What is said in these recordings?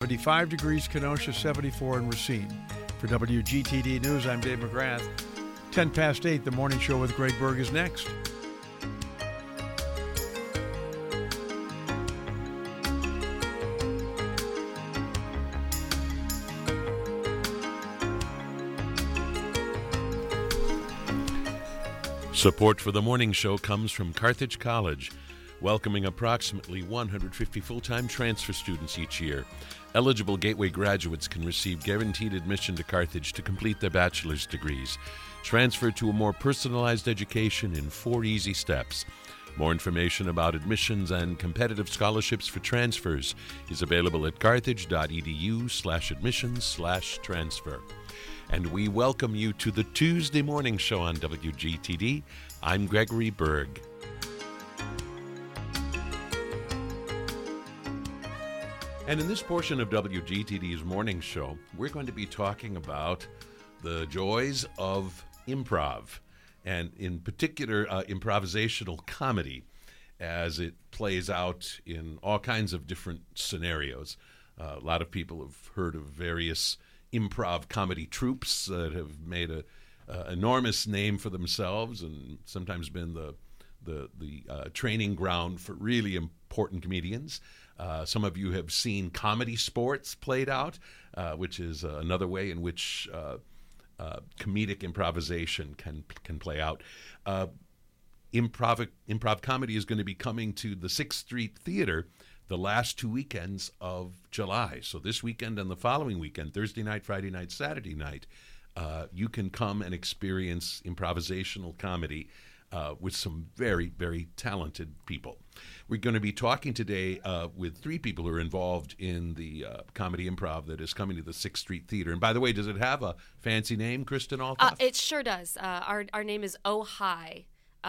75 degrees Kenosha, 74 in Racine. For WGTD News, I'm Dave McGrath. 10 past 8, the morning show with Greg Berg is next. Support for the morning show comes from Carthage College, welcoming approximately 150 full-time transfer students each year. Eligible Gateway graduates can receive guaranteed admission to Carthage to complete their bachelor's degrees. Transfer to a more personalized education in 4 easy steps. More information about admissions and competitive scholarships for transfers is available at carthage.edu/admissions/transfer. And we welcome you to the Tuesday morning show on WGTD. I'm Gregory Berg. And in this portion of WGTD's morning show, we're going to be talking about the joys of improv, and in particular, improvisational comedy, as it plays out in all kinds of different scenarios. A lot of people have heard of various improv comedy troupes that have made a enormous name for themselves and sometimes been the training ground for really important comedians. Some of you have seen comedy sports played out, which is another way in which comedic improvisation can play out. Improv comedy is going to be coming to the 6th Street Theater the last 2 weekends of July. So this weekend and the following weekend, Thursday night, Friday night, Saturday night, you can come and experience improvisational comedy with some very, very talented people. We're going to be talking today with 3 people who are involved in the comedy improv that is coming to the 6th Street Theater. And by the way, does it have a fancy name, Kristen Altoff? It sure does. Our name is OOHI.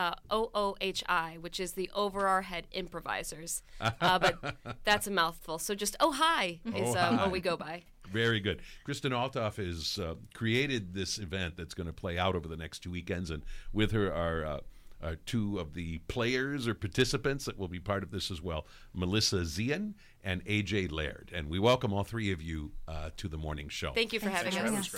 OOHI, which is the Over Our Head Improvisers. But that's a mouthful. So just OOHI is what we go by. Very good. Kristen Altoff has created this event that's going to play out over the next 2 weekends, and with her are 2 of the players or participants that will be part of this as well, Melissa Zian and AJ Laird. And we welcome all 3 of you to the morning show. Thank you for having us.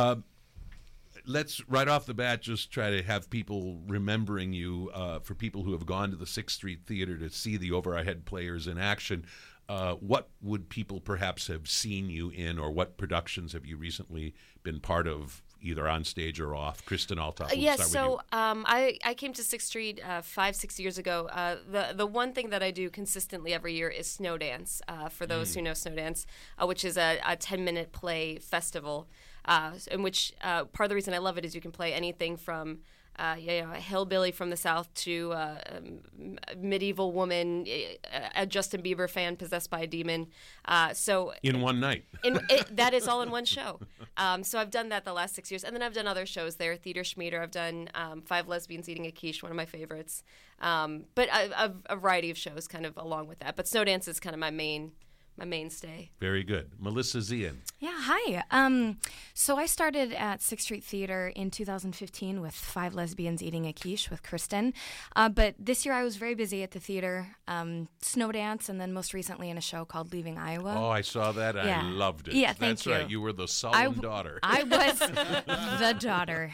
Let's, right off the bat, just try to have people remembering you, for people who have gone to the 6th Street Theater to see the Over Our Head players in action. What would people perhaps have seen you in, or what productions have you recently been part of, either on stage or off? Kristen Altoff, yes, so I came to 6th Street 5-6 years ago. The one thing that I do consistently every year is Snow Dance, for those who know Snow Dance, which is a 10-minute play festival, in which part of the reason I love it is you can play anything from a hillbilly from the South to a medieval woman, a Justin Bieber fan possessed by a demon. So in one night. That is all in one show. So I've done that the last 6 years. And then I've done other shows there. Theater Schmeater. I've done 5 Lesbians Eating a Quiche, one of my favorites. But a variety of shows kind of along with that. But Snow Dance is kind of my mainstay. Very good. Melissa Zian. Yeah, hi. So I started at 6th Street Theater in 2015 with 5 Lesbians Eating a Quiche with Kristen. But this year I was very busy at the theater, Snow Dance, and then most recently in a show called Leaving Iowa. Oh, I saw that. Yeah. I loved it. Yeah, That's thank you. right. You were the solemn daughter. I was the daughter.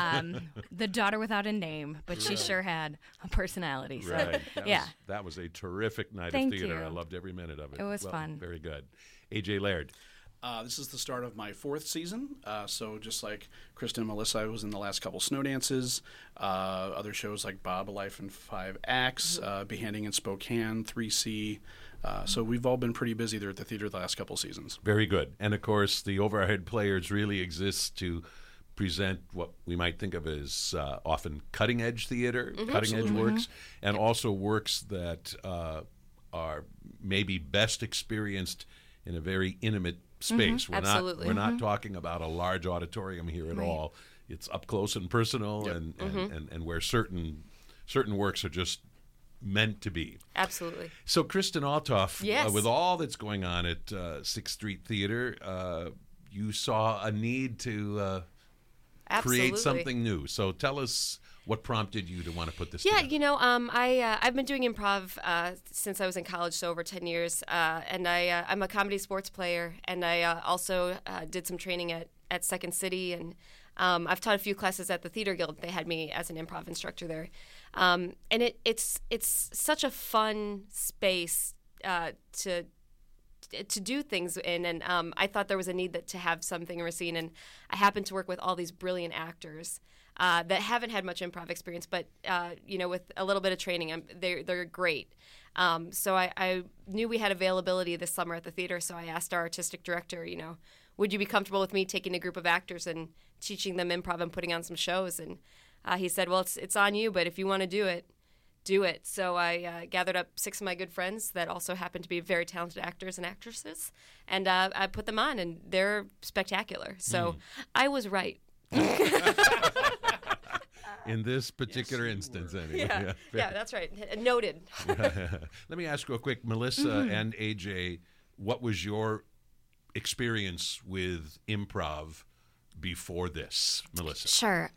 The daughter without a name, but she sure had a personality. So, right. yeah. That was a terrific night Thank of theater. you. I loved every minute of it. It was fun. Very good. AJ Laird. This is the start of my 4th season. So just like Kristen and Melissa, I was in the last couple Snow Dances, other shows like Bob, A Life in 5 Acts, Behanding in Spokane, 3C. So we've all been pretty busy there at the theater the last couple seasons. Very good. And, of course, the Over Our Head players really exist to present what we might think of as often cutting-edge theater, cutting-edge works, and also works that are maybe best experienced in a very intimate space. We're not talking about a large auditorium here at all. It's up close and personal, and where certain works are just meant to be. Absolutely. So, Kristen Altoff, yes. With all that's going on at 6th Street Theater, you saw a need to Absolutely. create something new. So tell us what prompted you to want to put this Yeah, together. I've been doing improv since I was in college, so over 10 years, and I'm a comedy sports player, and I also did some training at Second City, and I've taught a few classes at the Theater Guild. They had me as an improv instructor there, and it's such a fun space to do things in, and I thought there was a need to have something in Racine, and I happened to work with all these brilliant actors that haven't had much improv experience, but with a little bit of training, they're great. So I knew we had availability this summer at the theater, so I asked our artistic director, would you be comfortable with me taking a group of actors and teaching them improv and putting on some shows? And he said, well, it's on you, but if you want to do it, do it. So I gathered up 6 of my good friends that also happen to be very talented actors and actresses, and I put them on, and they're spectacular. So I was right. In this particular instance, anyway. Yeah, that's right. Noted. Let me ask real quick, Melissa and AJ, what was your experience with improv before this, Melissa? Sure.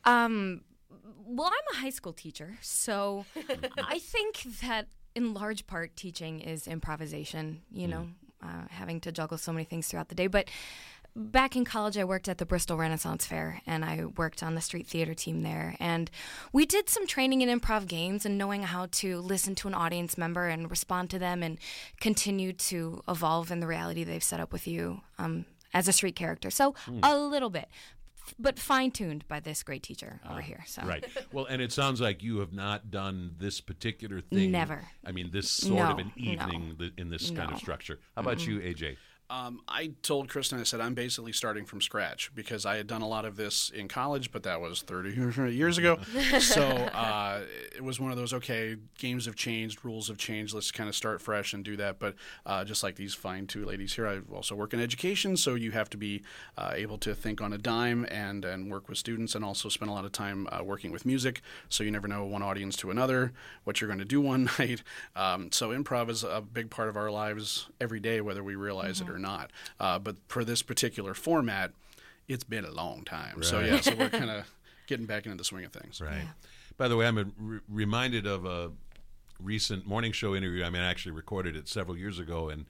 Well, I'm a high school teacher, so I think that in large part teaching is improvisation, having to juggle so many things throughout the day. But back in college, I worked at the Bristol Renaissance Fair, and I worked on the street theater team there. And we did some training in improv games and knowing how to listen to an audience member and respond to them and continue to evolve in the reality they've set up with you as a street character. So a little bit, but fine-tuned by this great teacher over here. So. Right. Well, and it sounds like you have not done this particular thing. Never. I mean, this sort of No, an evening in this kind of No. structure. How about you, AJ? I told Kristen, I said, I'm basically starting from scratch because I had done a lot of this in college, but that was 30 years ago. So it was one of those, okay, games have changed, rules have changed, let's kind of start fresh and do that. But just like these fine two ladies here, I also work in education, so you have to be able to think on a dime and work with students, and also spend a lot of time working with music, so you never know one audience to another, what you're going to do one night. So improv is a big part of our lives every day, whether we realize it or not. But for this particular format, it's been a long time. Right. So we're kind of getting back into the swing of things. Right. Yeah. By the way, I'm reminded of a recent morning show interview. I mean, I actually recorded it several years ago, and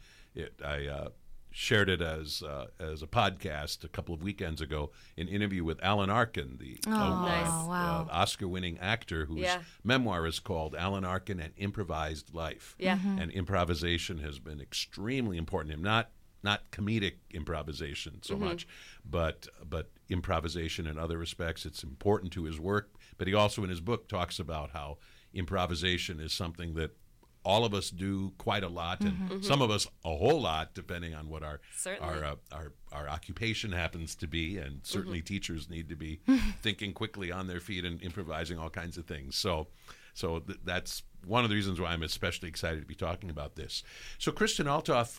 I shared it as a podcast a couple of weekends ago. An interview with Alan Arkin, the nice. Wow. Oscar-winning actor whose memoir is called Alan Arkin: An Improvised Life. Yeah. And improvisation has been extremely important to him. Not comedic improvisation so much, but improvisation in other respects. It's important to his work. But he also, in his book, talks about how improvisation is something that all of us do quite a lot, and some of us a whole lot, depending on what our occupation happens to be. And certainly teachers need to be thinking quickly on their feet and improvising all kinds of things. So that's one of the reasons why I'm especially excited to be talking about this. So, Kristen Althoff,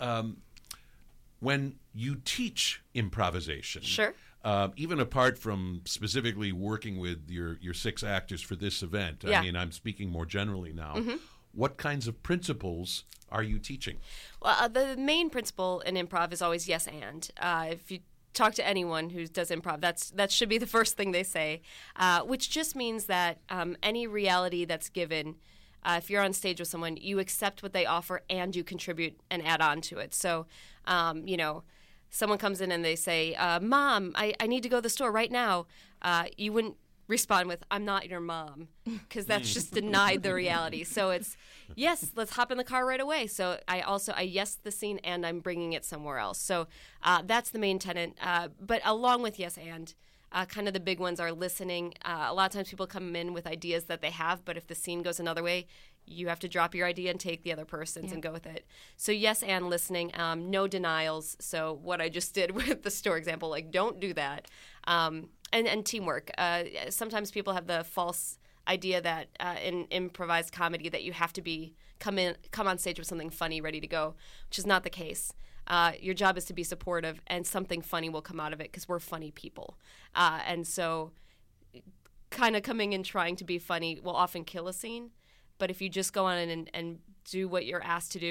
when you teach improvisation, Sure. Even apart from specifically working with your 6 actors for this event, I mean, I'm speaking more generally now, what kinds of principles are you teaching? Well, the main principle in improv is always yes and. If you talk to anyone who does improv, that should be the first thing they say, which just means that any reality that's given, if you're on stage with someone, you accept what they offer and you contribute and add on to it. So, someone comes in and they say, Mom, I need to go to the store right now. You wouldn't respond with, I'm not your mom, because that's just denied the reality. So it's, yes, let's hop in the car right away. So I yes the scene and I'm bringing it somewhere else. So that's the main tenet. But along with yes and, kind of the big ones are listening. A lot of times people come in with ideas that they have, but if the scene goes another way, you have to drop your idea and take the other person's and go with it. So yes and listening, no denials. So what I just did with the store example, like don't do that. And teamwork. Sometimes people have the false idea that in improvised comedy that you have to come on stage with something funny ready to go, which is not the case. Your job is to be supportive, and something funny will come out of it because we're funny people. And so kind of coming and trying to be funny will often kill a scene. But if you just go on and do what you're asked to do,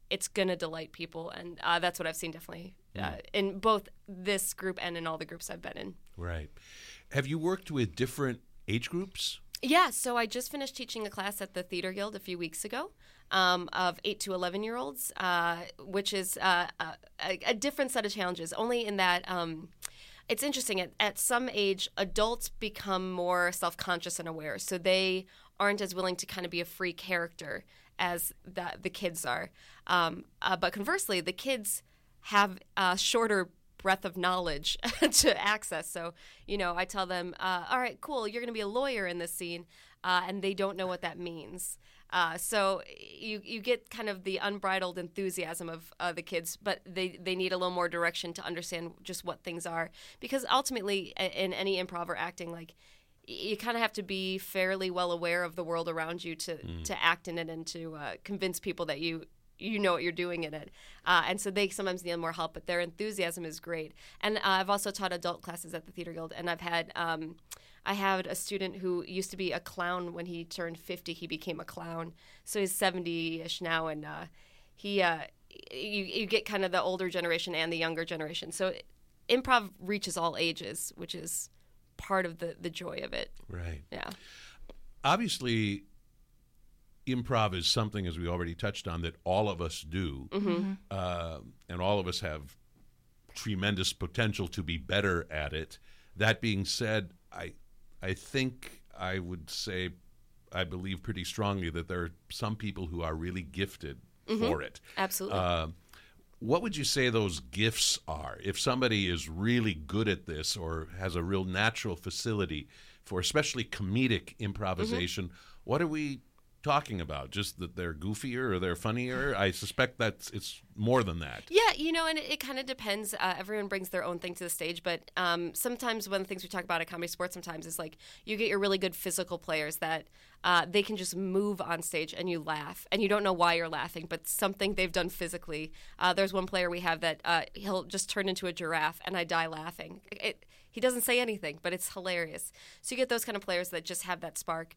it's going to delight people. And that's what I've seen definitely in both this group and in all the groups I've been in. Right. Have you worked with different age groups? Yeah, so I just finished teaching a class at the Theater Guild a few weeks ago of 8 to 11-year-olds, which is a different set of challenges, only in that it's interesting. At some age, adults become more self-conscious and aware, so they aren't as willing to kind of be a free character as the kids are. But conversely, the kids have shorter breadth of knowledge to access. So, I tell them, all right, cool, you're going to be a lawyer in this scene, and they don't know what that means. So you get kind of the unbridled enthusiasm of the kids, but they need a little more direction to understand just what things are. Because ultimately, in any improv or acting, like, you kind of have to be fairly well aware of the world around you to act in it and to convince people that you know what you're doing in it. And so they sometimes need more help, but their enthusiasm is great. And I've also taught adult classes at the Theater Guild, and I've had I had a student who used to be a clown. When he turned 50, he became a clown. So he's 70-ish now, and you get kind of the older generation and the younger generation. So improv reaches all ages, which is part of the joy of it. Right. Yeah. Obviously, improv is something, as we already touched on, that all of us do, and all of us have tremendous potential to be better at it. That being said, I think I would say, I believe pretty strongly that there are some people who are really gifted for it. Absolutely. What would you say those gifts are? If somebody is really good at this or has a real natural facility for especially comedic improvisation, what are we talking about? Just that they're goofier or they're funnier? I suspect that it's more than that. Yeah, and it kind of depends. Everyone brings their own thing to the stage, but sometimes one of the things we talk about at Comedy Sports sometimes is like you get your really good physical players that they can just move on stage and you laugh, and you don't know why you're laughing, but something they've done physically. There's one player we have that he'll just turn into a giraffe, and I die laughing. He doesn't say anything, but it's hilarious. So you get those kind of players that just have that spark.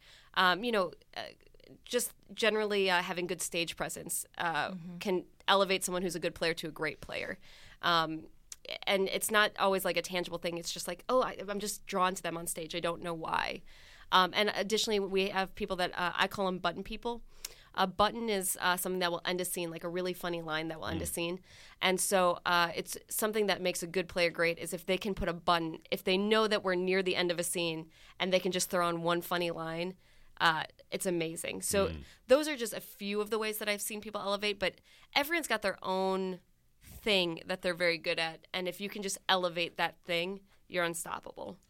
Just generally having good stage presence can elevate someone who's a good player to a great player. And it's not always like a tangible thing. It's just like, I'm just drawn to them on stage. I don't know why. And additionally, we have people that I call them button people. A button is something that will end a scene, like a really funny line that will end a scene. And so it's something that makes a good player great is if they can put a button, if they know that we're near the end of a scene and they can just throw on one funny line, it's amazing. So those are just a few of the ways that I've seen people elevate, but everyone's got their own thing that they're very good at. And if you can just elevate that thing, you're unstoppable.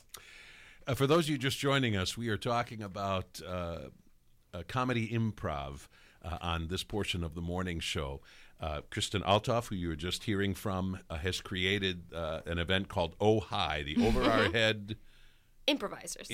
For those of you just joining us, we are talking about comedy improv on this portion of the morning show. Kristen Althoff, who you were just hearing from, has created an event called Oh Hi, the Over Our Head Improvisers.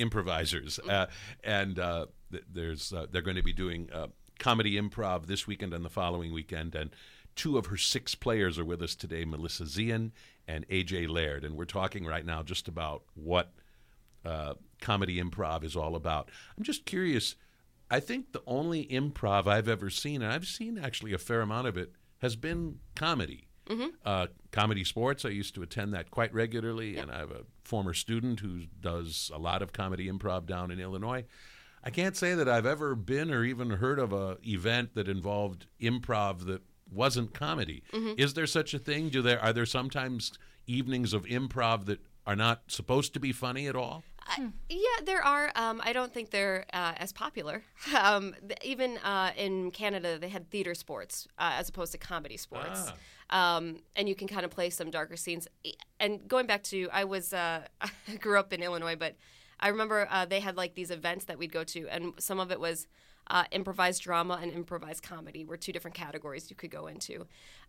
And they're going to be doing comedy improv this weekend and the following weekend. And two of her 6 players are with us today, Melissa Zian and AJ Laird. And we're talking right now just about what comedy improv is all about. I'm just curious. I think the only improv I've ever seen, and I've seen actually a fair amount of it, has been comedy. Comedy Sports, I used to attend that quite regularly, and I have a former student who does a lot of comedy improv down in Illinois. I can't say that I've ever been or even heard of an event that involved improv that wasn't comedy. Is there such a thing? Are there sometimes evenings of improv that are not supposed to be funny at all? Yeah, there are. I don't think they're as popular. Even in Canada, they had theater sports as opposed to comedy sports. And you can kind of play some darker scenes. And going back to, I grew up in Illinois, but I remember they had like these events that we'd go to, and some of it was improvised drama and improvised comedy were 2 different categories you could go into.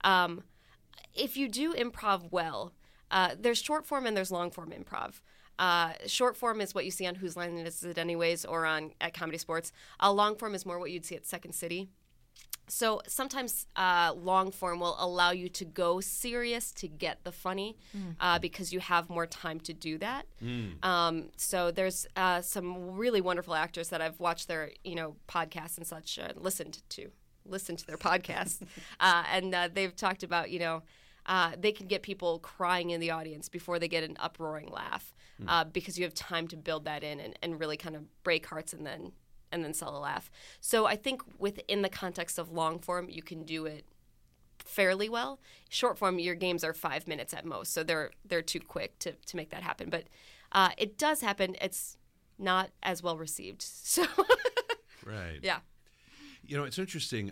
If you do improv well, there's short form and there's long form improv. Short form is what you see on Whose Line Is It Anyways or at Comedy Sports. Long form is more what you'd see at Second City. So sometimes long form will allow you to go serious to get the funny because you have more time to do that. So there's some really wonderful actors that I've watched their podcasts and such listened to. listen to their podcasts, and they've talked about, they can get people crying in the audience before they get an uproaring laugh, because you have time to build that in and really kind of break hearts and then sell a laugh. So I think within the context of long form, you can do it fairly well. Short form, your games are 5 minutes at most, so they're too quick to make that happen. But it does happen. It's not as well received. So right. Yeah. It's interesting.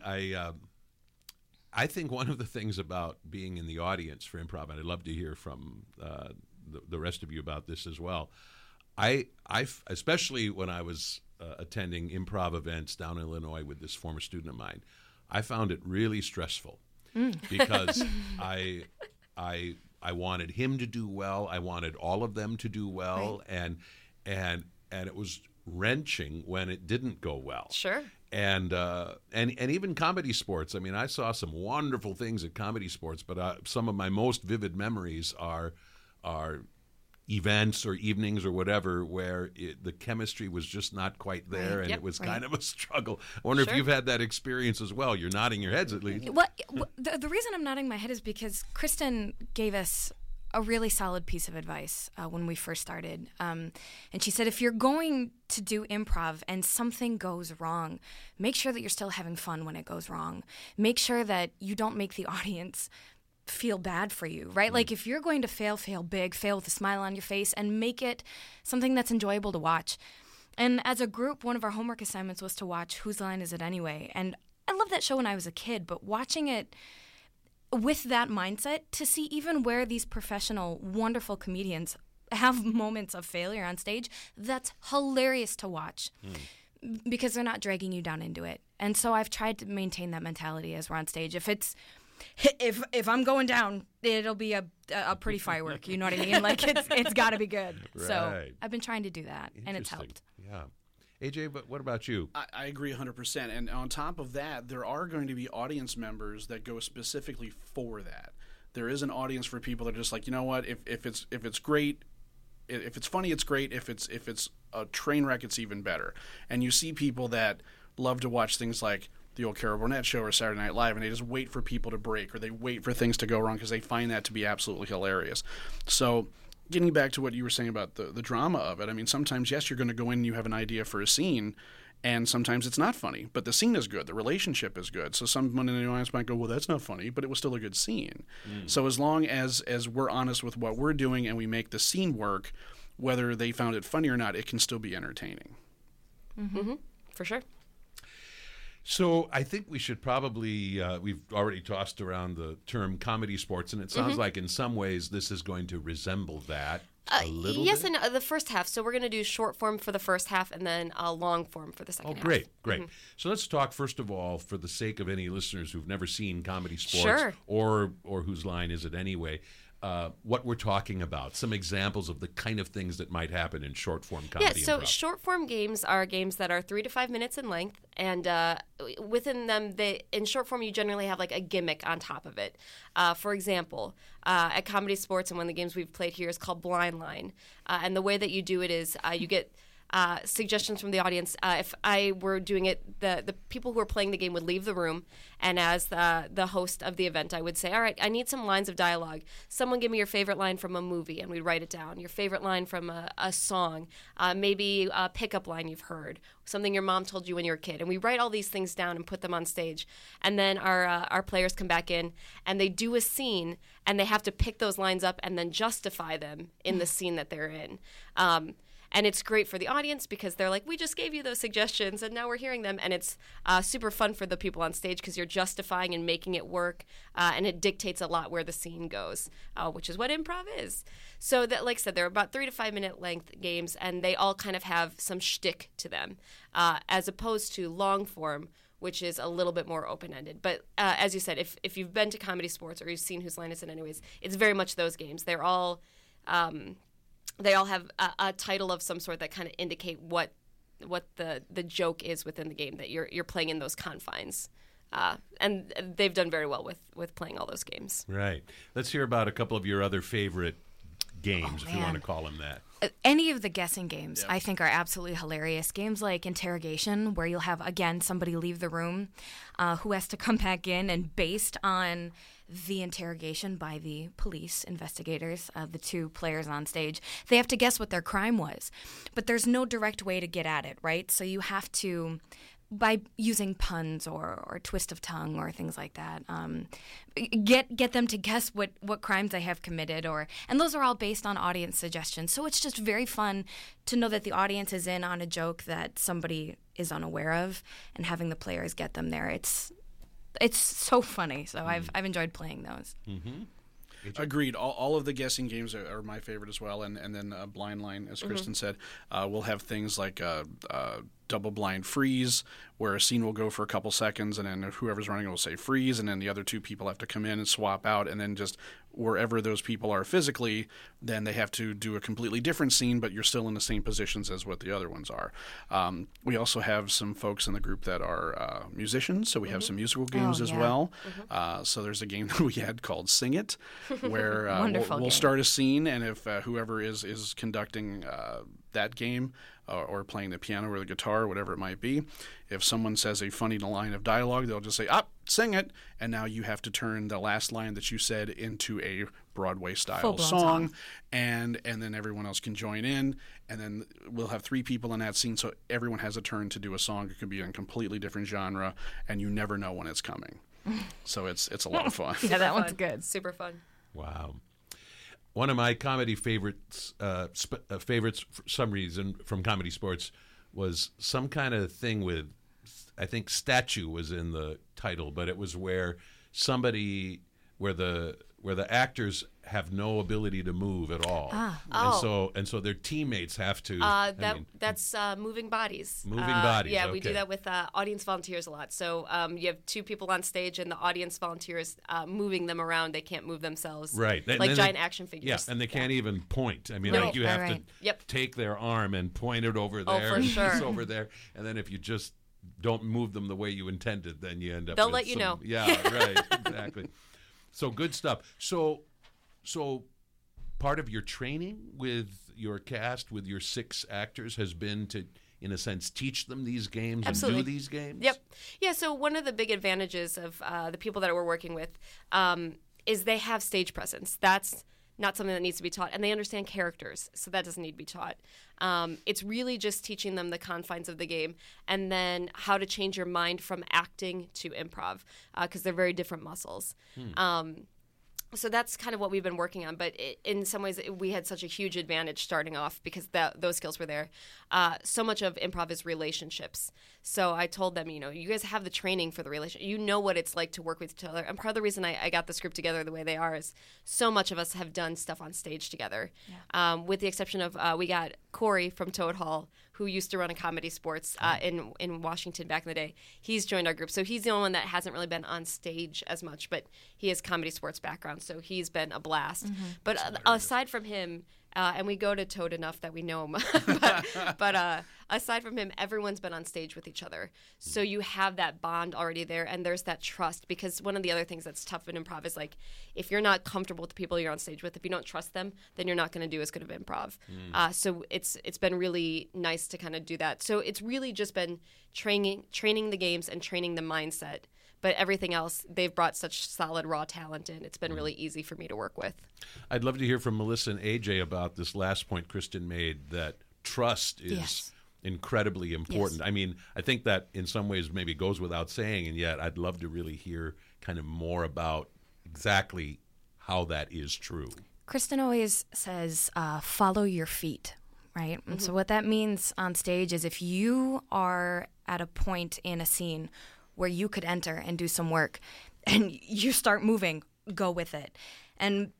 I think one of the things about being in the audience for improv, and I'd love to hear from the rest of you about this as well. I especially when I was attending improv events down in Illinois with this former student of mine, I found it really stressful because I wanted him to do well. I wanted all of them to do well, right. and it was wrenching when it didn't go well. Sure. And even comedy sports. I mean, I saw some wonderful things at comedy sports, but some of my most vivid memories are events or evenings or whatever where the chemistry was just not quite there, and it was kind of a struggle. I wonder if you've had that experience as well. You're nodding your heads at least. Well, the reason I'm nodding my head is because Kristen gave us a really solid piece of advice when we first started. And she said, if you're going to do improv and something goes wrong, make sure that you're still having fun when it goes wrong. Make sure that you don't make the audience feel bad for you, right? Like if you're going to fail big, fail with a smile on your face, and make it something that's enjoyable to watch. And as a group, one of our homework assignments was to watch Whose Line Is It Anyway? And I loved that show when I was a kid, but watching it with that mindset, to see even where these professional, wonderful comedians have moments of failure on stage, that's hilarious to watch because they're not dragging you down into it. And so I've tried to maintain that mentality as we're on stage. If I'm going down, it'll be a pretty firework. You know what I mean? Like it's got to be good. Right. So I've been trying to do that, and it's helped. Yeah. AJ, but what about you? I agree 100%. And on top of that, there are going to be audience members that go specifically for that. There is an audience for people that are just like, you know what? If it's great, if it's funny, it's great. If it's a train wreck, it's even better. And you see people that love to watch things like the old Carol Burnett show or Saturday Night Live, and they just wait for people to break, or they wait for things to go wrong because they find that to be absolutely hilarious. So getting back to what you were saying about the drama of it, I mean, sometimes, yes, you're going to go in and you have an idea for a scene, and sometimes it's not funny, but the scene is good, the relationship is good. So someone in the audience might go, well, that's not funny, but it was still a good scene. So as long as we're honest with what we're doing and we make the scene work, whether they found it funny or not, it can still be entertaining. Mm-hmm. For sure. So I think we should probably, we've already tossed around the term comedy sports, and it sounds like in some ways this is going to resemble that a little yes, bit. and the first half. So we're going to do short form for the first half and then long form for the second half. Great. So let's talk, first of all, for the sake of any listeners who've never seen comedy sports or Whose Line Is It Anyway, what we're talking about, some examples of the kind of things that might happen in short form comedy. Yeah, so improv. short form games are games that are 3 to 5 minutes in length, and within them, in short form, you generally have like a gimmick on top of it. For example, at Comedy Sports, and one of the games we've played here is called Blind Line, and the way that you do it is you get suggestions from the audience. If I were doing it, the people who are playing the game would leave the room, and as the host of the event, I would say, all right, I need some lines of dialogue. Someone give me your favorite line from a movie, and we'd write it down. Your favorite line from a song, maybe a pickup line you've heard, something your mom told you when you were a kid. And we write all these things down and put them on stage. And then our players come back in, and they do a scene, and they have to pick those lines up and then justify them in the scene that they're in. And it's great for the audience because they're like, we just gave you those suggestions and now we're hearing them. And it's super fun for the people on stage because you're justifying and making it work. And it dictates a lot where the scene goes, which is what improv is. So that, like I said, they're about 3 to 5 minute length games, and they all kind of have some shtick to them, as opposed to long form, which is a little bit more open-ended. But as you said, if you've been to Comedy Sports or you've seen Whose Line Is It Anyways, it's very much those games. They're all... they all have a title of some sort that kind of indicate what the joke is within the game, that you're playing in those confines. And they've done very well with playing all those games. Right. Let's hear about a couple of your other favorite games, if you want to call them that. Any of the guessing games, I think, are absolutely hilarious. Games like Interrogation, where you'll have, again, somebody leave the room who has to come back in, and based on the interrogation by the police investigators, the two players on stage, they have to guess what their crime was. But there's no direct way to get at it, right? So you have to, by using puns or twist of tongue or things like that, get them to guess what crimes they have committed, and those are all based on audience suggestions. So it's just very fun to know that the audience is in on a joke that somebody is unaware of, and having the players get them there. It's so funny. So I've enjoyed playing those. Mm-hmm. Agreed. All of the guessing games are my favorite as well, and then Blind Line, as Kristen said, we'll have things like double blind freeze, where a scene will go for a couple seconds, and then whoever's running will say freeze, and then the other two people have to come in and swap out, and then just wherever those people are physically, then they have to do a completely different scene, but you're still in the same positions as what the other ones are. We also have some folks in the group that are musicians, so we have some musical games as well. So there's a game that we had called Sing It, where we'll start a scene, and if whoever is conducting that game or playing the piano or the guitar, whatever it might be, if someone says a funny line of dialogue, they'll just say, sing it, and now you have to turn the last line that you said into a Broadway-style song, and then everyone else can join in, and then we'll have 3 people in that scene, so everyone has a turn to do a song. It could be in a completely different genre, and you never know when it's coming. So it's a lot of fun. Yeah, that one's good. Super fun. Wow. One of my comedy favorites for some reason from Comedy Sports was some kind of thing with, I think statue was in the title, but it was where the actors have no ability to move at all, and so their teammates have to. That's moving bodies. Moving bodies. Yeah, okay. We do that with audience volunteers a lot. So you have 2 people on stage, and the audience volunteers moving them around. They can't move themselves. Right, like giant action figures. Yeah, and they can't even point. I mean, No. like you have Right. to take their arm and point it over there. for and sure. it's over there, and then if you just don't move them the way you intended, then you end up. They'll with let you know. Yeah, right, exactly. So good stuff. So part of your training with your cast, with your 6 actors, has been to, in a sense, teach them these games Absolutely. and do these games? Yep. Yeah, so one of the big advantages of the people that we're working with is they have stage presence. That's not something that needs to be taught. And they understand characters, so that doesn't need to be taught. It's really just teaching them the confines of the game, and then how to change your mind from acting to improv, because they're very different muscles. So that's kind of what we've been working on. But in some ways, we had such a huge advantage starting off because those skills were there. So much of improv is relationships. So I told them, you guys have the training for the relationship. You know what it's like to work with each other. And part of the reason I got this group together the way they are is so much of us have done stuff on stage together. Yeah. With the exception of we got Corey from Toad Hall, who used to run a Comedy Sports in Washington back in the day. He's joined our group. So he's the only one that hasn't really been on stage as much, but he has Comedy Sports background, so he's been a blast. Mm-hmm. But aside from him, and we go to Toad enough that we know him, but aside from him, everyone's been on stage with each other. So you have that bond already there, and there's that trust, because one of the other things that's tough in improv is, like, if you're not comfortable with the people you're on stage with, if you don't trust them, then you're not going to do as good of improv. So it's been really nice to kind of do that. So it's really just been training the games and training the mindset. But everything else, they've brought such solid raw talent in. It's been really easy for me to work with. I'd love to hear from Melissa and AJ about this last point Kristen made, that trust is incredibly important. Yes. I mean, I think that in some ways maybe goes without saying, and yet I'd love to really hear kind of more about exactly how that is true. Kristen always says, follow your feet, right? Mm-hmm. And so what that means on stage is if you are at a point in a scene where you could enter and do some work and you start moving, go with it. And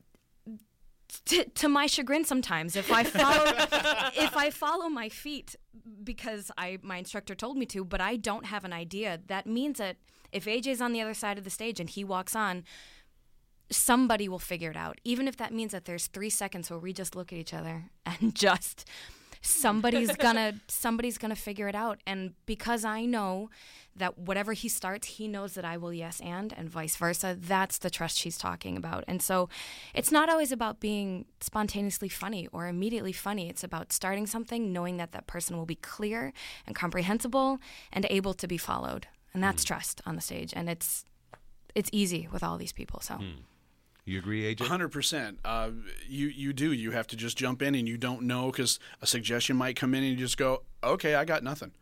to my chagrin sometimes, if I follow my feet because my instructor told me to, but I don't have an idea, that means that if AJ's on the other side of the stage and he walks on, somebody will figure it out. Even if that means that there's 3 seconds where we just look at each other and just somebody's gonna figure it out. And because I know that whatever he starts, he knows that I will yes and vice versa. That's the trust she's talking about. And so it's not always about being spontaneously funny or immediately funny. It's about starting something, knowing that that person will be clear and comprehensible and able to be followed. And that's trust on the stage. And it's easy with all these people. So. You agree, AJ? 100%. You do. You have to just jump in, and you don't know because a suggestion might come in, and you just go, okay, I got nothing.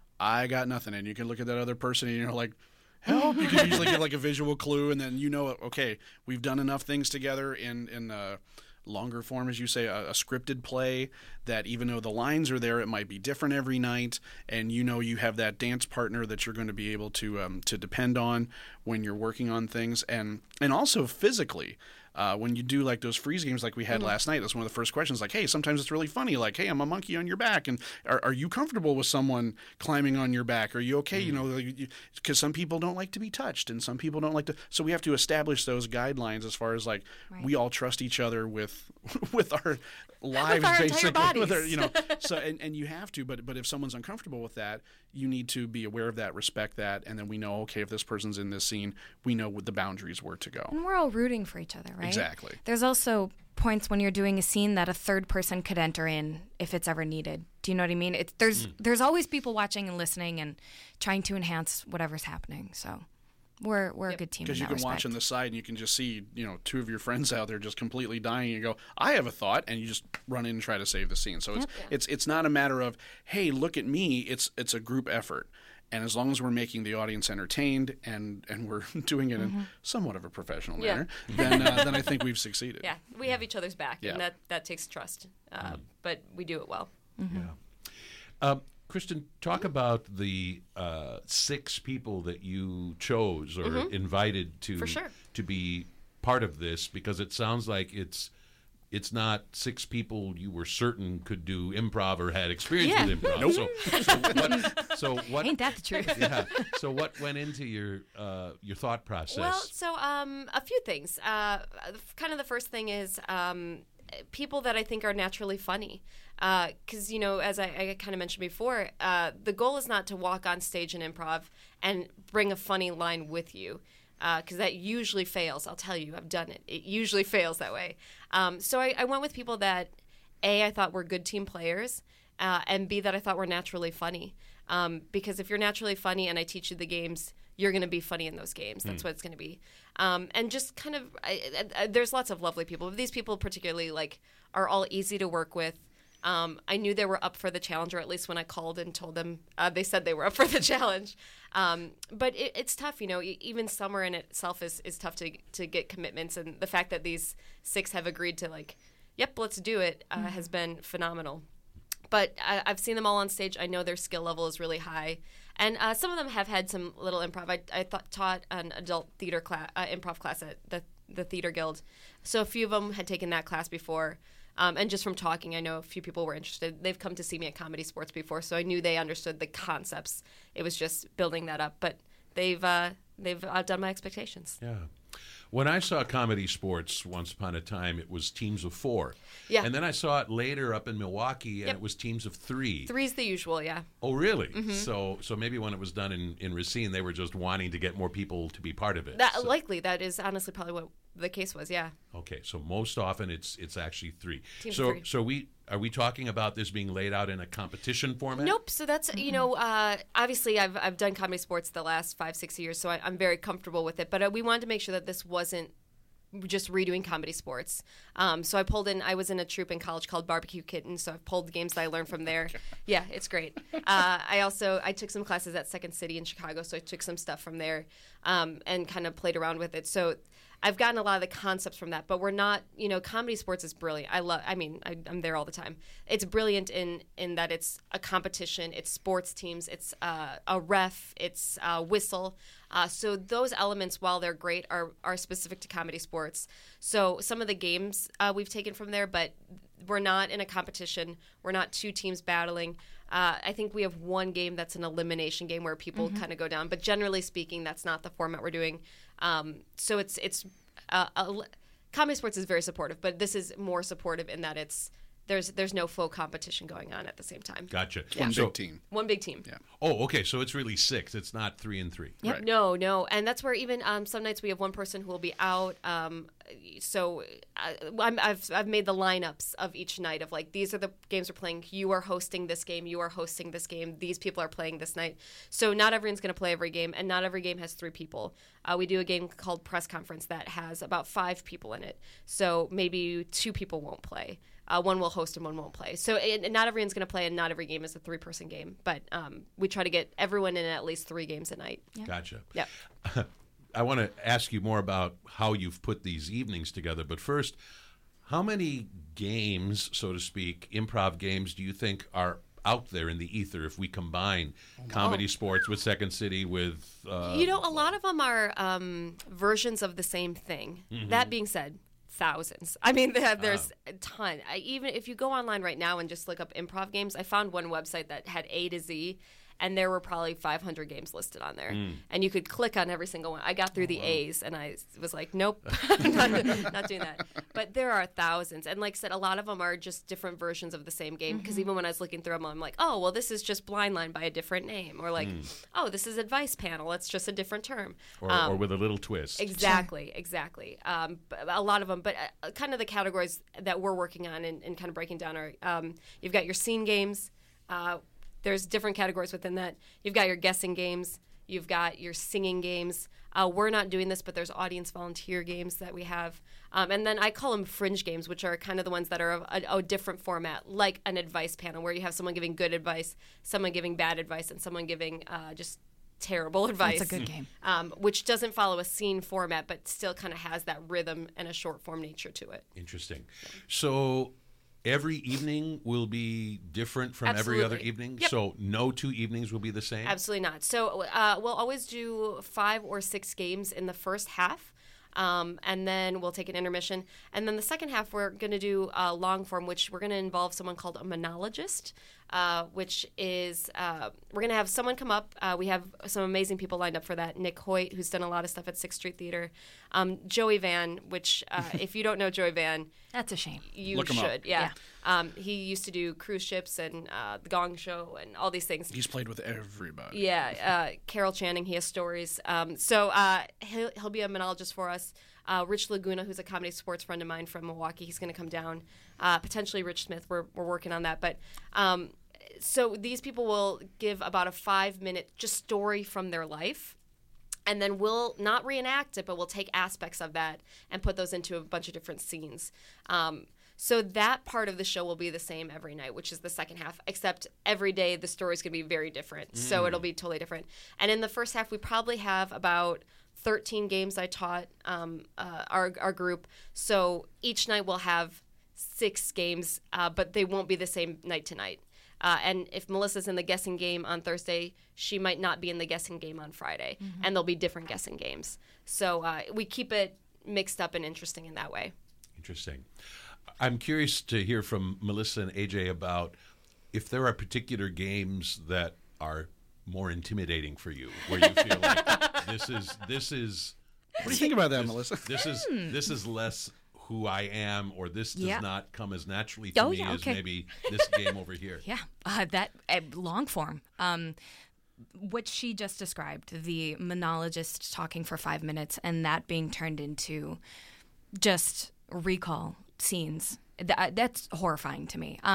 And you can look at that other person, and you're like, help. You can usually get like a visual clue, and then you know, okay, we've done enough things together in longer form, as you say, a scripted play, that even though the lines are there, it might be different every night, and you know you have that dance partner that you're going to be able to depend on when you're working on things, and also physically. When you do like those freeze games like we had last night, that's one of the first questions, like, hey, sometimes it's really funny, like, hey, I'm a monkey on your back, and are you comfortable with someone climbing on your back? Are you okay? You know, because some people don't like to be touched, and some people don't like to, so we have to establish those guidelines as far as like, we all trust each other with our lives, with our basically. entire bodies. With our, you know, so, and you have to, but if someone's uncomfortable with that, you need to be aware of that, respect that, and then we know, okay, if this person's in this scene, we know what the boundaries were to go. And we're all rooting for each other, right? Exactly. There's also points when you're doing a scene that a third person could enter in if it's ever needed. Do you know what I mean? There's always people watching and listening and trying to enhance whatever's happening. So we're a good team. Because you in that can watch respect. on the side and you can just see, you know, two of your friends out there just completely dying. And you go, I have a thought, and you just run in and try to save the scene. So it's not a matter of, hey, look at me. It's a group effort. And as long as we're making the audience entertained and we're doing it in somewhat of a professional manner, then I think we've succeeded. Yeah, we have each other's back, Yeah. and that takes trust. But we do it well. Yeah. Kristen, talk about the 6 people that you chose or invited to For sure. to be part of this, because it sounds like it's not 6 people you were certain could do improv or had experience with improv. Nope. So what? Ain't that the truth? Yeah. So what went into your thought process? Well, so a few things. Kind of the first thing is people that I think are naturally funny. Because, you know, as I kind of mentioned before, the goal is not to walk on stage in improv and bring a funny line with you. Because that usually fails. I'll tell you, I've done it. It usually fails that way. So I went with people that, A, I thought were good team players, and B, that I thought were naturally funny. Because if you're naturally funny and I teach you the games, you're going to be funny in those games. That's what it's going to be. And just kind of, there's lots of lovely people. These people particularly are all easy to work with. I knew they were up for the challenge, or at least when I called and told them, they said they were up for the challenge. But it's tough, you know. Even summer in itself is tough to get commitments, and the fact that these 6 have agreed to yep, let's do it, has been phenomenal. But I've seen them all on stage. I know their skill level is really high, and some of them have had some little improv. I taught an adult theater improv class at the Theater Guild, so a few of them had taken that class before. And just from talking, I know a few people were interested. They've come to see me at Comedy Sports before, so I knew they understood the concepts. It was just building that up. But they've outdone my expectations. Yeah. When I saw Comedy Sports once upon a time, it was teams of 4. Yeah. And then I saw it later up in Milwaukee, and it was teams of 3. 3's the usual, yeah. Oh, really? So maybe when it was done in Racine, they were just wanting to get more people to be part of it. Likely. That is honestly probably what the case was, yeah. Okay, so most often it's actually 3. Teams of 3. So are we talking about this being laid out in a competition format? Nope. So that's, you know, obviously I've done Comedy Sports the last 5-6 years, so I'm very comfortable with it. But we wanted to make sure that this wasn't just redoing Comedy Sports. So I was in a troupe in college called Barbecue Kitten, so I've pulled the games that I learned from there. Yeah, it's great. I took some classes at Second City in Chicago, so I took some stuff from there and kind of played around with it. So I've gotten a lot of the concepts from that, but we're not, you know, Comedy Sports is brilliant. I'm there all the time. It's brilliant in that it's a competition, it's sports teams, it's a ref, it's a whistle. So those elements, while they're great, are specific to Comedy Sports. So some of the games we've taken from there, but we're not in a competition. We're not 2 teams battling. I think we have one game that's an elimination game where people kind of go down. But generally speaking, that's not the format we're doing. So it's Comedy Sports is very supportive, but this is more supportive in that it's there's no full competition going on at the same time. Gotcha. One big team. One big team. Yeah. Oh, okay. So it's really 6. It's not 3 and 3. Yep. Right. No, and that's where even some nights we have one person who will be out. I've made the lineups of each night of like, these are the games we're playing. You are hosting this game. You are hosting this game. These people are playing this night. So not everyone's going to play every game, and not every game has 3 people. We do a game called Press Conference that has about 5 people in it. So maybe 2 people won't play. One will host and one won't play. So not everyone's going to play, and not every game is a 3-person game. But we try to get everyone in at least 3 games a night. Yeah. Gotcha. Yep. I want to ask you more about how you've put these evenings together. But first, how many games, so to speak, improv games, do you think are out there in the ether if we combine comedy sports with Second City with... a lot of them are versions of the same thing. Mm-hmm. That being said, thousands. I mean, there's a ton. Even if you go online right now and just look up improv games, I found one website that had A to Z, and there were probably 500 games listed on there. And you could click on every single one. I got through the A's, and I was like, nope, not doing that. But there are thousands. And like I said, a lot of them are just different versions of the same game. Because even when I was looking through them, I'm like, oh, well, this is just Blind Line by a different name. Or like, oh, this is Advice Panel. It's just a different term. Or with a little twist. Exactly. But a lot of them. But kind of the categories that we're working on and kind of breaking down are you've got your scene games. There's different categories within that. You've got your guessing games. You've got your singing games. We're not doing this, but there's audience volunteer games that we have. And then I call them fringe games, which are kind of the ones that are a different format, like an advice panel where you have someone giving good advice, someone giving bad advice, and someone giving just terrible advice. That's a good game. Which doesn't follow a scene format, but still kind of has that rhythm and a short form nature to it. Interesting. So every evening will be different from every other evening? Yep. So no 2 evenings will be the same? Absolutely not. So we'll always do 5 or 6 games in the first half. And then we'll take an intermission. And then the second half, we're going to do long form, which we're going to involve someone called a monologist, which is we're going to have someone come up. We have some amazing people lined up for that. Nick Hoyt, who's done a lot of stuff at 6th Street Theater. Joey Van, which if you don't know Joey Van, That's a shame. you Look him up. should. Yeah. He used to do cruise ships and The Gong Show and all these things. He's played with everybody. Yeah, Carol Channing, he has stories. So he'll be a monologist for us. Rich Laguna, who's a comedy sports friend of mine from Milwaukee, he's going to come down. Potentially Rich Smith, we're working on that. But so these people will give about a 5-minute just story from their life. And then we'll not reenact it, but we'll take aspects of that and put those into a bunch of different scenes. So that part of the show will be the same every night, which is the second half, except every day the story's going to be very different. So it'll be totally different. And in the first half, we probably have about 13 games I taught our group. So each night we'll have 6 games, but they won't be the same night to night. And if Melissa's in the guessing game on Thursday, she might not be in the guessing game on Friday. And there'll be different guessing games. So we keep it mixed up and interesting in that way. Interesting. I'm curious to hear from Melissa and AJ about if there are particular games that are more intimidating for you, where you feel like this is. What do you think about that, Melissa? This is less who I am, or this does Yeah. not come as naturally to me as maybe this game over here. Yeah, that long form. What she just described, the monologist talking for 5 minutes and that being turned into just recall scenes. That's horrifying to me.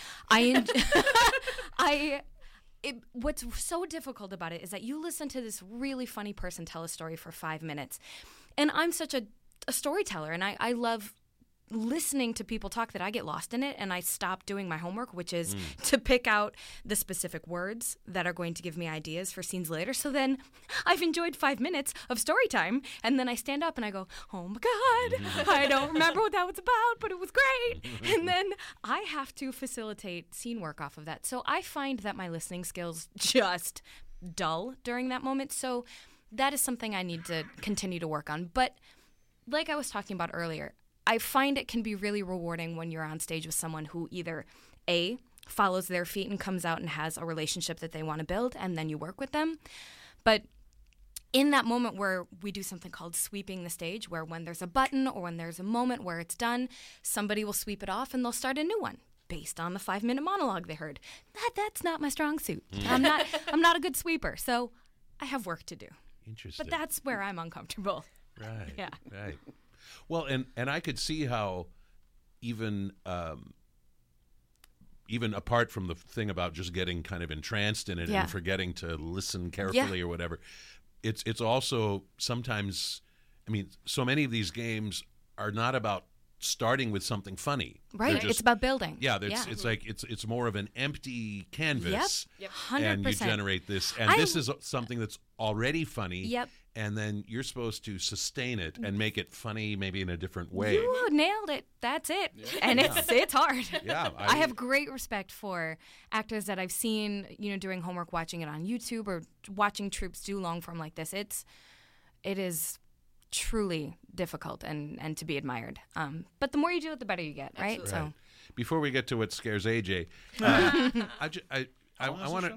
What's so difficult about it is that you listen to this really funny person tell a story for 5 minutes. And I'm such a storyteller, and I love listening to people talk that I get lost in it, and I stop doing my homework, which is to pick out the specific words that are going to give me ideas for scenes later. So then I've enjoyed 5 minutes of story time, and then I stand up and I go, oh my God, I don't remember what that was about, but it was great. And then I have to facilitate scene work off of that. So I find that my listening skills just dull during that moment. So that is something I need to continue to work on. But like I was talking about earlier, I find it can be really rewarding when you're on stage with someone who either A, follows their feet and comes out and has a relationship that they want to build, and then you work with them. But in that moment where we do something called sweeping the stage, where when there's a button or when there's a moment where it's done, somebody will sweep it off and they'll start a new one. based on the 5-minute monologue they heard. That's not my strong suit. I'm not a good sweeper, so I have work to do. Interesting. But that's where I'm uncomfortable. Right. Yeah. Right. Well, and I could see how even apart from the thing about just getting kind of entranced in it Yeah. and forgetting to listen carefully or whatever, it's also sometimes, I mean, so many of these games are not about starting with something funny. Right. They're just- It's about building. Yeah, it's like it's more of an empty canvas. Yep. 100%. And you generate this, and this is something that's already funny. Yep. And then you're supposed to sustain it and make it funny, maybe in a different way. You nailed it. That's it. And it's hard. Yeah, I have great respect for actors that I've seen, doing homework, watching it on YouTube or watching troops do long form like this. It is truly difficult and to be admired. But the more you do it, the better you get, right? Absolutely. So Before we get to what scares AJ, I want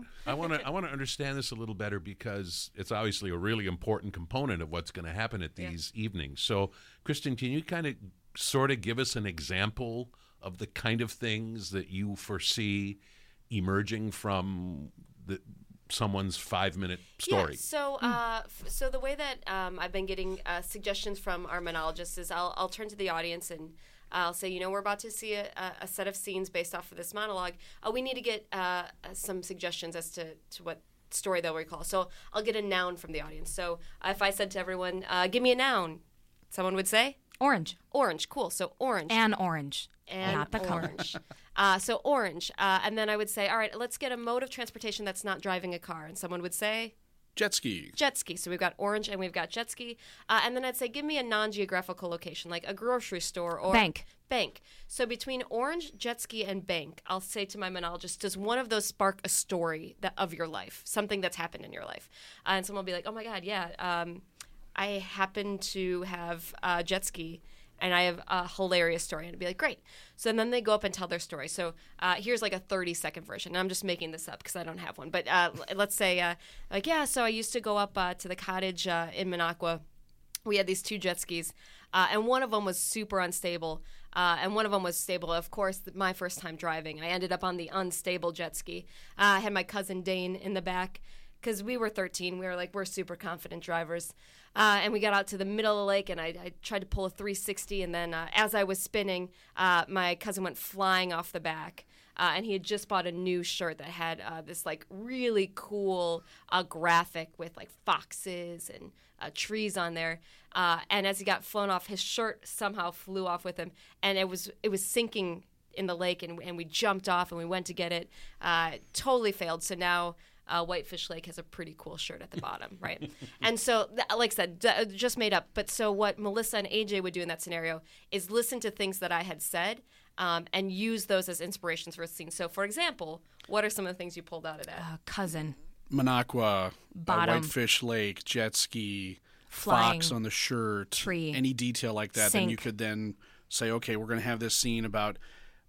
to understand this a little better because it's obviously a really important component of what's going to happen at these evenings. So, Kristen, can you kind of sort of give us an example of the kind of things that you foresee emerging from someone's 5-minute story? Yeah, so the way that I've been getting suggestions from our monologists is I'll turn to the audience and I'll say, we're about to see a set of scenes based off of this monologue. We need to get some suggestions as to what story they'll recall. So I'll get a noun from the audience. So if I said to everyone, give me a noun, someone would say? orange. Orange, cool. So orange. And orange. And not the color. orange. So orange. And then I would say, all right, let's get a mode of transportation that's not driving a car. And someone would say? Jet ski. Jet ski. So we've got orange and we've got jet ski. And then I'd say, give me a non-geographical location, like a grocery store or Bank. Bank. So between orange, jet ski, and bank, I'll say to my monologist, does one of those spark a story of your life, something that's happened in your life? And someone will be like, oh my God, yeah, I happen to have a jet ski. And I have a hilarious story. And I'd be like, great. So then they go up and tell their story. So here's like a 30-second version. And I'm just making this up because I don't have one. But let's say, so I used to go up to the cottage in Minocqua. We had these 2 jet skis. And one of them was super unstable. And one of them was stable. Of course, my first time driving. I ended up on the unstable jet ski. I had my cousin Dane in the back. Because we were 13, we're super confident drivers. And we got out to the middle of the lake, and I tried to pull a 360, and then as I was spinning, my cousin went flying off the back. And he had just bought a new shirt that had this, really cool graphic with, foxes and trees on there. And as he got flown off, his shirt somehow flew off with him, and it was sinking in the lake, and we jumped off, and we went to get it. Totally failed, so now... Whitefish Lake has a pretty cool shirt at the bottom, right? And so, like I said, just made up. But so what Melissa and AJ would do in that scenario is listen to things that I had said and use those as inspirations for a scene. So, for example, what are some of the things you pulled out of that? Cousin. Minocqua, Bottom. Whitefish Lake, jet ski, Flying. fox on the shirt, Tree. any detail like that. Then you Sink. could then say, okay, we're going to have this scene about,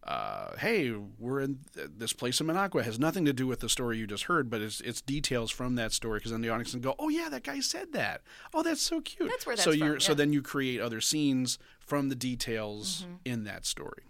hey, we're in this place in Minocqua. It has nothing to do with the story you just heard, but it's details from that story. Because then the audience can go, oh yeah, that guy said that. Oh, that's so cute. That's where so that's from, So yeah. then you create other scenes from the details in that story.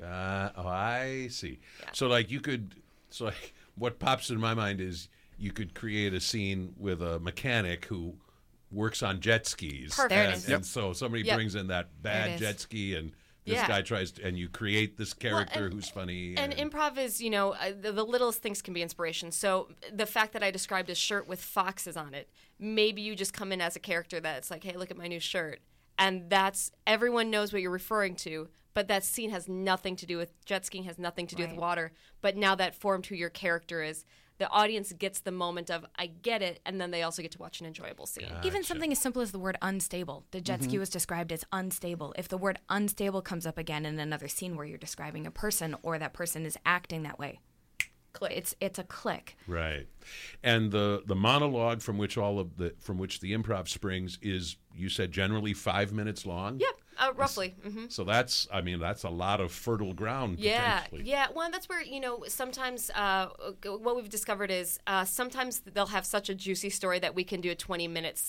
I see. Yeah. So what pops in my mind is you could create a scene with a mechanic who works on jet skis. Perfect. There it is. And so somebody Yep. brings in that bad jet ski and this Yeah. guy tries to, and you create this character who's funny. And improv is, the littlest things can be inspiration. So the fact that I described a shirt with foxes on it, maybe you just come in as a character that's like, hey, look at my new shirt. And everyone knows what you're referring to, but that scene has nothing to do with jet skiing, has nothing to do with Right. water. But now that formed who your character is. The audience gets the moment of, I get it, and then they also get to watch an enjoyable scene. Even something as simple as the word unstable. The jet ski was described as unstable. If the word unstable comes up again in another scene where you're describing a person or that person is acting that way, Click. it's a click. Right, and the monologue from which the improv springs is, you said, generally 5 minutes long. Yep, roughly. Mm-hmm. So that's a lot of fertile ground. Potentially. Yeah. Well, that's where, sometimes what we've discovered is sometimes they'll have such a juicy story that we can do a 20-minute set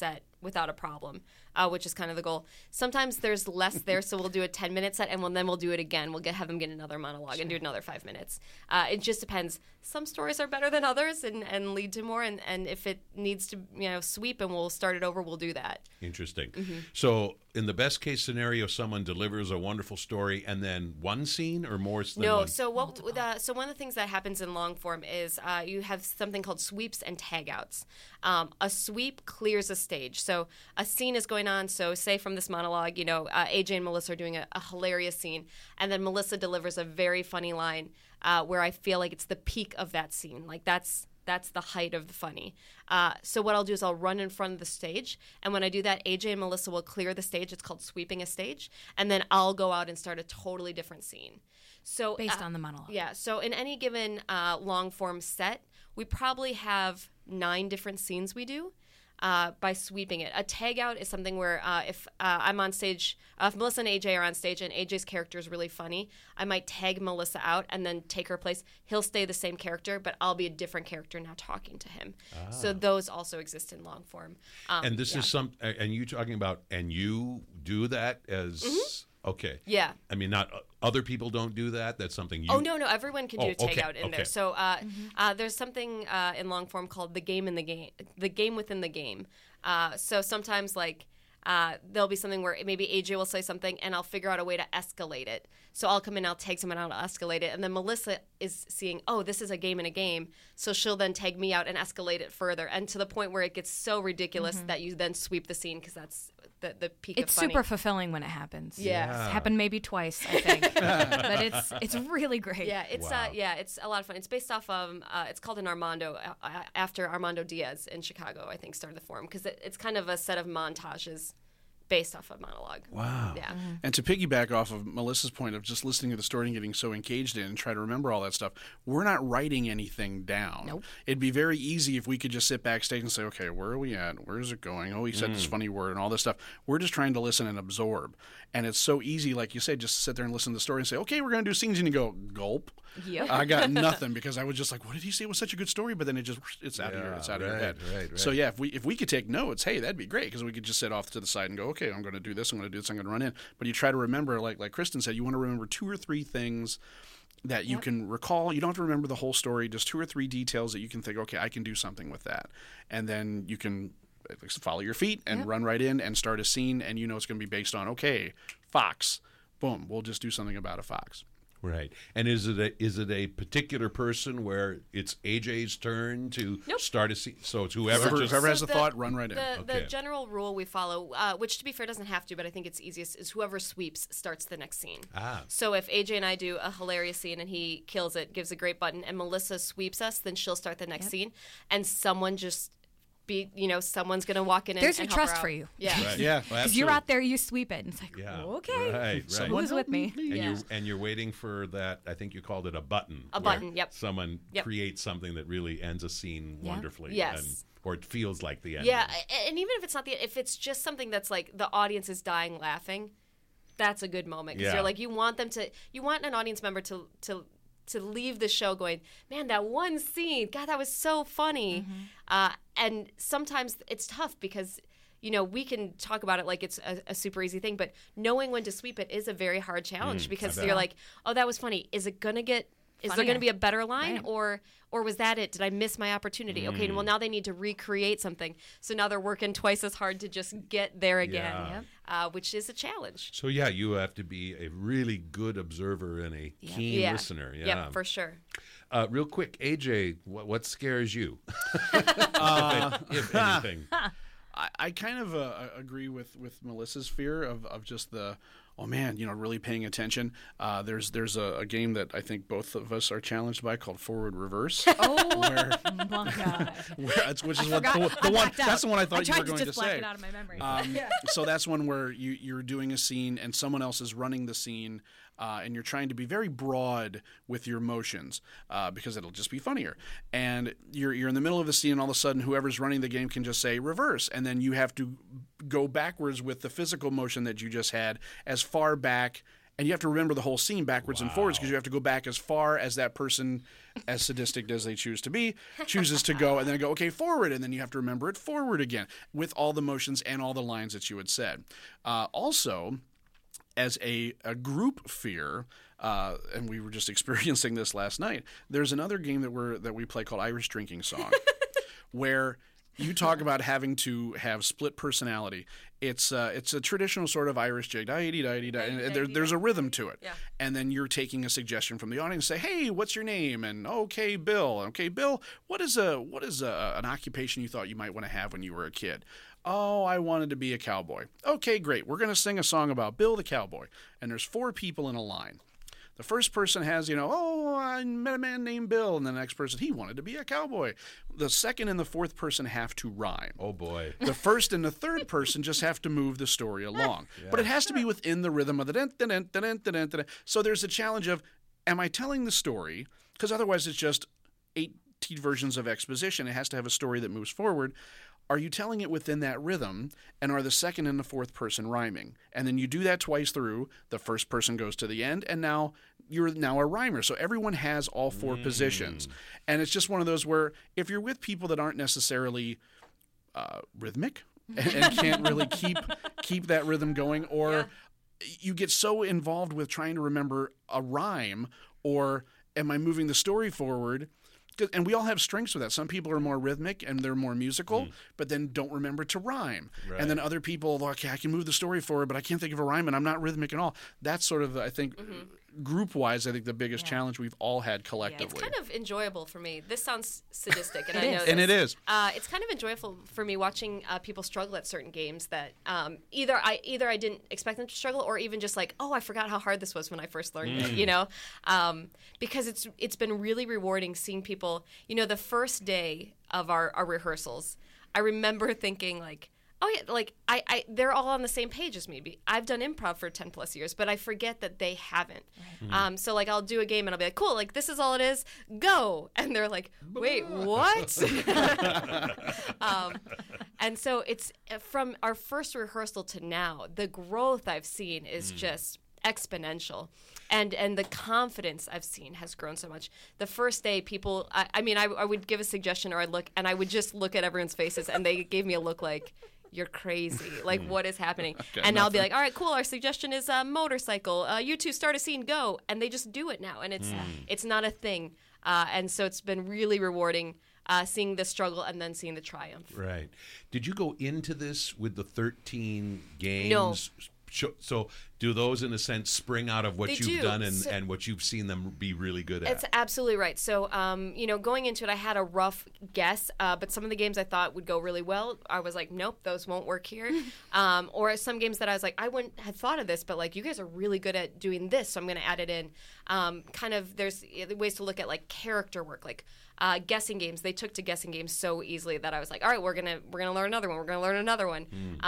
without a problem, which is kind of the goal. Sometimes there's less there, so we'll do a 10-minute set, and then we'll do it again. We'll have them get another monologue and do another 5 minutes. It just depends. Some stories are better than others and lead to more, and if it needs to sweep and we'll start it over, we'll do that. Interesting. So in the best case scenario, someone delivers a wonderful story and then one scene or more than No, one? so one of the things that happens in long form is you have something called sweeps and tagouts. A sweep clears a stage. So a scene is going on. So say from this monologue, AJ and Melissa are doing a hilarious scene, and then Melissa delivers a very funny line where I feel like it's the peak of that scene. Like that's the height of the funny. So what I'll do is I'll run in front of the stage, and when I do that, AJ and Melissa will clear the stage. It's called sweeping a stage, and then I'll go out and start a totally different scene. So Based on the monologue. Yeah. So in any given long form set, we probably have 9 different scenes we do. By sweeping it. A tag out is something where if I'm on stage, if Melissa and AJ are on stage and AJ's character is really funny, I might tag Melissa out and then take her place. He'll stay the same character, but I'll be a different character now talking to him. So those also exist in long form. And this is and you talking about, and you do that as, okay. Yeah. I mean, not other people don't do that. That's something you. Oh, no, everyone can do a tag okay, out in there. So there's something in long form called the game within the game. So sometimes there'll be something where maybe AJ will say something and I'll figure out a way to escalate it. So I'll come in, I'll tag someone out, I'll escalate it. And then Melissa is seeing, this is a game in a game. So she'll then tag me out and escalate it further. And to the point where it gets so ridiculous that you then sweep the scene because that's the peak of funny. It's super fulfilling when it happens. Yeah. It's happened maybe twice, I think. But it's really great. Yeah, it's it's a lot of fun. It's based off of it's called an Armando after Armando Diaz in Chicago, I think, started the forum because it's kind of a set of montages based off of monologue. Wow. Yeah. And to piggyback off of Melissa's point of just listening to the story and getting so engaged in it and try to remember all that stuff, we're not writing anything down. Nope. It'd be very easy if we could just sit backstage and say, okay, where are we at? Where is it going? Oh, he said this funny word and all this stuff. We're just trying to listen and absorb. And it's so easy, like you said, just sit there and listen to the story and say, okay, we're going to do scenes. And you go, gulp. Yep. I got nothing because I was just like, what did he say? It was such a good story. But then it's out of your head. Right. So yeah, if we could take notes, hey, that'd be great because we could just sit off to the side and go, okay, I'm going to do this, I'm going to do this, I'm going to run in. But you try to remember, like Kristen said, you want to remember 2 or 3 things that you can recall. You don't have to remember the whole story, just 2 or 3 details that you can think, okay, I can do something with that. And then you can follow your feet and run right in and start a scene, and you know it's going to be based on, okay, fox. Boom, we'll just do something about a fox. Right. And is it a particular person where it's AJ's turn to start a scene? So it's whoever has a thought, run right in. The general rule we follow, which to be fair doesn't have to, but I think it's easiest, is whoever sweeps starts the next scene. So if AJ and I do a hilarious scene and he kills it, gives a great button, and Melissa sweeps us, then she'll start the next scene, and someone just someone's going to walk in There's and your help trust her out. for you. Yeah. Right. Yeah. Because you're out there, you sweep it. And it's like, okay. Right. Who's with me? And you're waiting for that, I think you called it a button. A button, yep. Someone creates something that really ends a scene wonderfully. Yes. Or it feels like the end. Yeah, and even if it's not if it's just something that's like the audience is dying laughing, that's a good moment. Because you're like, you want an audience member to leave the show going, man, that one scene, God, that was so funny. And sometimes it's tough because, we can talk about it like it's a super easy thing, but knowing when to sweep it is a very hard challenge because you're like, oh, that was funny. Is it going to get... Is there going to be a better line, or was that it? Did I miss my opportunity? Okay, well, now they need to recreate something. So now they're working twice as hard to just get there again, which is a challenge. So, you have to be a really good observer and a keen listener. Yeah, for sure. Real quick, AJ, what scares you, if anything? I kind of agree with Melissa's fear of just the... oh man, really paying attention. There's a game that I think both of us are challenged by called Forward Reverse. Oh my God! Which is the one. That's the one I thought you were going to say. Black it out of my memory. So that's one where you're doing a scene and someone else is running the scene. And you're trying to be very broad with your motions because it'll just be funnier. And you're in the middle of the scene, and all of a sudden, whoever's running the game can just say reverse, and then you have to go backwards with the physical motion that you just had as far back and you have to remember the whole scene backwards and forwards because you have to go back as far as that person, as sadistic as they choose to be, chooses to go, and then go, okay, forward, and then you have to remember it forward again with all the motions and all the lines that you had said. Also, as a group fear, and we were just experiencing this last night, there's another game that we play called Irish Drinking Song, where you talk about having to have split personality. It's a traditional sort of Irish jig, and there's a rhythm to it. Yeah. And then you're taking a suggestion from the audience, say, "Hey, what's your name?" And "Okay, Bill. Okay, Bill, what is an occupation you thought you might want to have when you were a kid?" "Oh, I wanted to be a cowboy." "Okay, great. We're going to sing a song about Bill the cowboy." And there's 4 people in a line. The first person has, "Oh, I met a man named Bill," and the next person, he wanted to be a cowboy. The second and the fourth person have to rhyme. Oh, boy. The first and the third person just have to move the story along. But it has to be within the rhythm of the dun, dun, dun, dun, dun, dun, dun. So there's a challenge of, am I telling the story? Because otherwise it's just 18 versions of exposition. It has to have a story that moves forward. Are you telling it within that rhythm, and are the second and the fourth person rhyming? And then you do that twice through. The first person goes to the end, and now you're a rhymer. So everyone has all 4 positions. And it's just one of those where if you're with people that aren't necessarily rhythmic and can't really keep that rhythm going, or you get so involved with trying to remember a rhyme, or am I moving the story forward? And we all have strengths with that. Some people are more rhythmic and they're more musical, but then don't remember to rhyme. Right. And then other people, okay, I can move the story forward, but I can't think of a rhyme, and I'm not rhythmic at all. That's sort of, I think, group-wise, I think the biggest challenge we've all had collectively. It's kind of enjoyable for me. This sounds sadistic, and It I know is. this. And it is. It's kind of enjoyable for me watching people struggle at certain games that either I didn't expect them to struggle, or even just like, oh, I forgot how hard this was when I first learned it, because it's been really rewarding seeing people, the first day of our rehearsals, I remember thinking like, oh yeah, like they're all on the same page as me. I've done improv for 10 plus years, but I forget that they haven't. Right. So like I'll do a game and I'll be like, cool, like this is all it is, go. And they're like, wait, what? And so it's from our first rehearsal to now, the growth I've seen is just exponential. And the confidence I've seen has grown so much. The first day, people, I would give a suggestion, or I'd look, and I would just look at everyone's faces, and they gave me a look like, you're crazy. Like, what is happening? And I'll be like, all right, cool. Our suggestion is motorcycle. You two start a scene, go. And they just do it now. And it's not a thing. And so it's been really rewarding seeing the struggle and then seeing the triumph. Right. Did you go into this with the 13 games? No. So do those, in a sense, spring out of what They you've do. done and what you've seen them be really good at? It's absolutely right. So, going into it, I had a rough guess, but some of the games I thought would go really well, I was like, nope, those won't work here. Or some games that I was like, I wouldn't have thought of this, but like, you guys are really good at doing this, so I'm going to add it in. There's ways to look at like character work, like guessing games. They took to guessing games so easily that I was like, all right, we're gonna learn another one. We're gonna learn another one.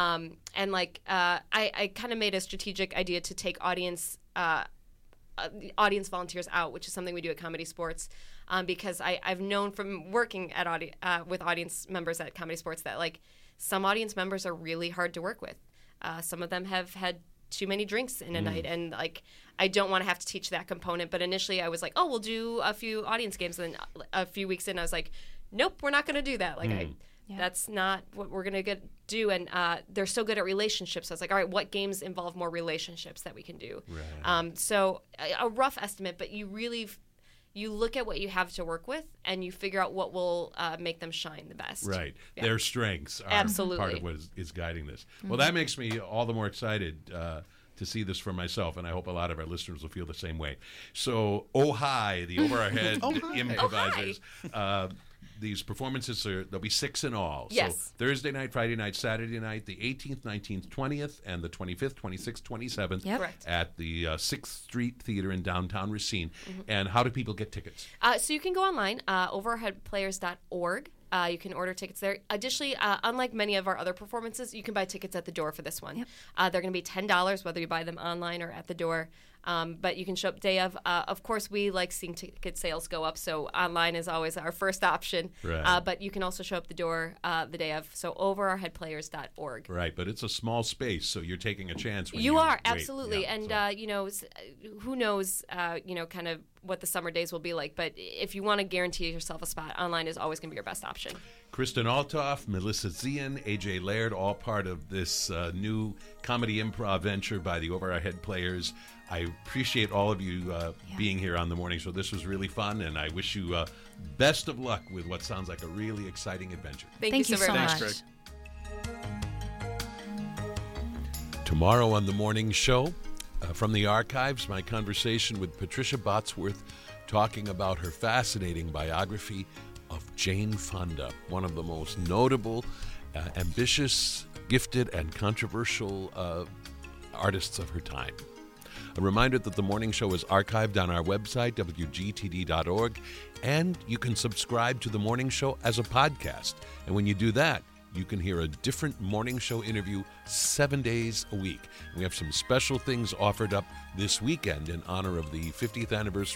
I kind of made a strategic idea to take audience volunteers out, which is something we do at Comedy Sports, because I've known from working at with audience members at Comedy Sports that like some audience members are really hard to work with. Some of them have had too many drinks in a night, and like I don't want to have to teach that component. But initially I was like, oh, we'll do a few audience games, and then a few weeks in I was like, nope, we're not going to do that. Like that's not what we're going to do. And they're so good at relationships. So I was like, all right, what games involve more relationships that we can do? Right. So a rough estimate, but you really you look at what you have to work with and you figure out what will make them shine the best. Right. Yeah. Their strengths are Absolutely. part of what is guiding this. Well, that makes me all the more excited to see this for myself, and I hope a lot of our listeners will feel the same way. So, oh hi, the over our head improvisers. These performances there'll be 6 in all. Yes. So Thursday night, Friday night, Saturday night, the 18th, 19th, 20th, and the 25th, 26th, 27th Yep. Correct. at the 6th Street Theater in downtown Racine. And how do people get tickets? So you can go online, overheadplayers.org. You can order tickets there. Additionally, unlike many of our other performances, you can buy tickets at the door for this one. Yep. They're going to be $10, whether you buy them online or at the door. But you can show up day of. Of course, we like seeing ticket sales go up, so online is always our first option. Right. But you can also show up the door the day of, so overourheadplayers.org. Right, but it's a small space, so you're taking a chance. When You are, wait. absolutely. Yeah, and, so- who knows, kind of what the summer days will be like. But if you want to guarantee yourself a spot, online is always going to be your best option. Kristen Altoff, Melissa Zian, AJ Laird, all part of this new comedy improv venture by the Over Our Head Players. I appreciate all of you being here on the morning show. This was really fun, and I wish you best of luck with what sounds like a really exciting adventure. Thank you so very much. Thanks, Greg. Tomorrow on the morning show, from the archives, my conversation with Patricia Botsworth talking about her fascinating biography of Jane Fonda, one of the most notable, ambitious, gifted, and controversial artists of her time. A reminder that the morning show is archived on our website, wgtd.org, and you can subscribe to the morning show as a podcast. And when you do that, you can hear a different morning show interview 7 days a week. We have some special things offered up this weekend in honor of the 50th anniversary